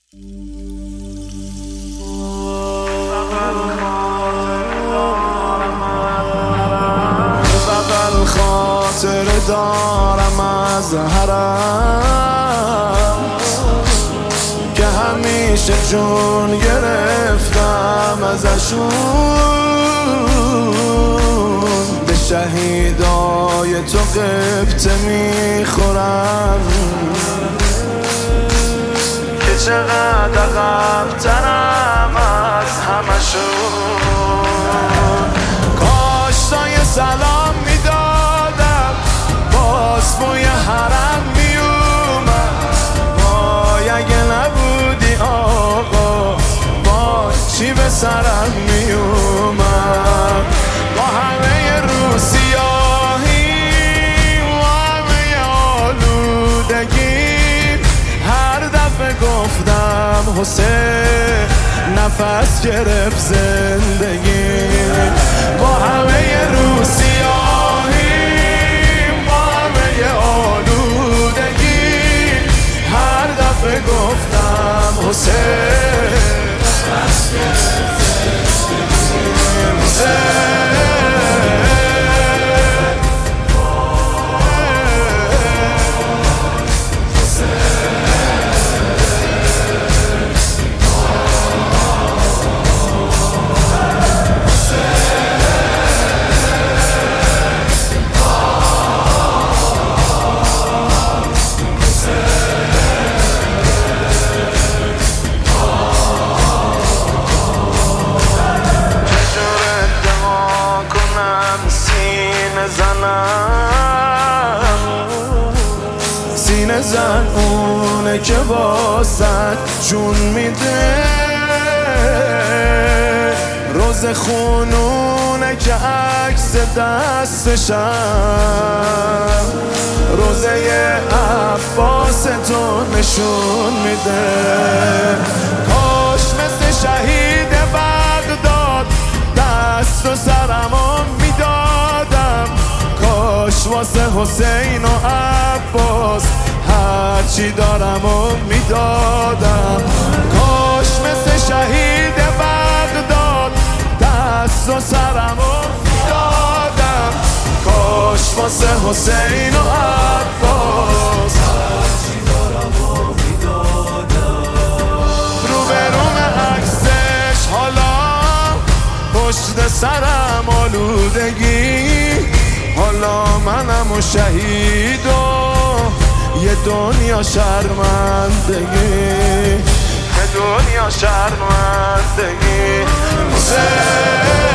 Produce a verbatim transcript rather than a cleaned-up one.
بغل خاطر دارم از حرم که همیشه جون گرفتم ازشون، به شهیدای تو قبطه میخورم که چقدر عقب‌ترم از همشون. کاش تا یه سلام میدادم باز بوی حرم میومد، وای اگه نبودی آقا وای چی به سرم میومد. با همه رو سیاهی و همه آلودگی هر دفعه گفتم حسین نفس گرفت زندگی. با همه رو سیاهی با همه آلودگی هر دفعه گفتم حسین نفس گرفت زندگی. حسین سینه زن اونه که واسد جون میده، روز خونونه که عکس دستشم روزه عباس تو نشون میده. کاش مثل شهید بغداد دست و سرمو میدادم، کاش واسه حسین و عباس هرچی دارم و میدادم. کاش مثل شهید بغداد دست و سرم و میدادم، کاش واسه حسین و عباس هرچی دارم و میدادم. رو به روم عکسش حالا پشت سرم آلودگی، حالا منم و شهید و یه دنیا شرمندگی، یه دنیا شرمندگی. حسین